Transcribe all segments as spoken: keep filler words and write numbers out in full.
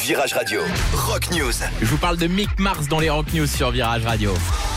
Virage Radio, Rock News. Je vous parle de Mick Mars dans les Rock News sur Virage Radio.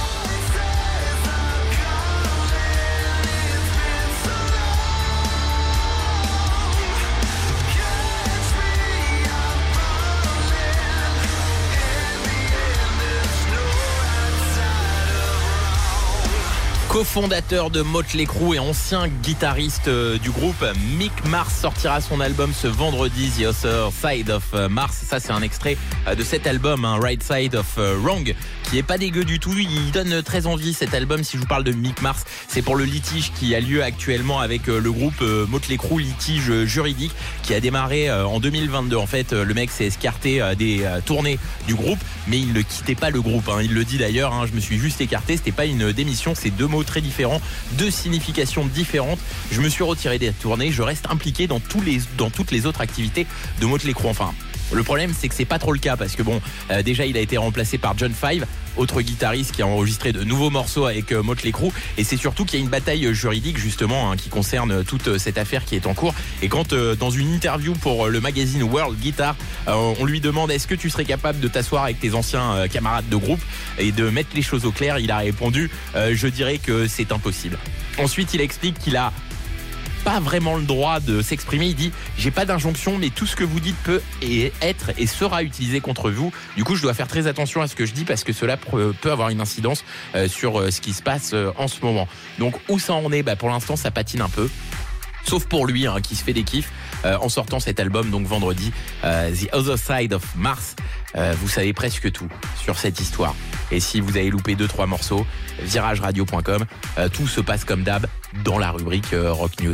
Co-fondateur de Motley Crue et ancien guitariste du groupe, Mick Mars sortira son album ce vendredi, The Other Side of Mars. Ça, c'est un extrait de cet album, hein, Right Side of Wrong, qui est pas dégueu du tout. Il donne très envie, cet album. Si je vous parle de Mick Mars, c'est pour le litige qui a lieu actuellement avec le groupe Motley Crue, litige juridique qui a démarré en deux mille vingt-deux. En fait, le mec s'est écarté des tournées du groupe, mais il ne quittait pas le groupe, hein. Il le dit d'ailleurs, hein, je me suis juste écarté, c'était pas une démission, c'est deux mots très différents, deux significations différentes. Je me suis retiré des tournées, je reste impliqué dans tous les dans toutes les autres activités de Motley Crue. Enfin, le problème, c'est que c'est pas trop le cas parce que bon, euh, déjà il a été remplacé par John Five, autre guitariste qui a enregistré de nouveaux morceaux avec euh, Motley Crue, et c'est surtout qu'il y a une bataille juridique justement, hein, qui concerne toute euh, cette affaire qui est en cours. Et quand euh, dans une interview pour euh, le magazine World Guitar, euh, on lui demande est-ce que tu serais capable de t'asseoir avec tes anciens euh, camarades de groupe et de mettre les choses au clair, il a répondu euh, je dirais que c'est impossible. Ensuite, il explique qu'il a pas vraiment le droit de s'exprimer. Il dit j'ai pas d'injonction, mais tout ce que vous dites peut et être et sera utilisé contre vous. Du coup, je dois faire très attention à ce que je dis parce que cela peut avoir une incidence euh, sur euh, ce qui se passe euh, en ce moment. Donc où ça en est, bah, pour l'instant ça patine un peu. Sauf pour lui, hein, qui se fait des kiffs euh, en sortant cet album donc vendredi, euh, The Other Side of Mars. Euh, vous savez presque tout sur cette histoire. Et si vous avez loupé deux trois morceaux, virage radio point com, euh, tout se passe comme d'hab dans la rubrique euh, Rock News.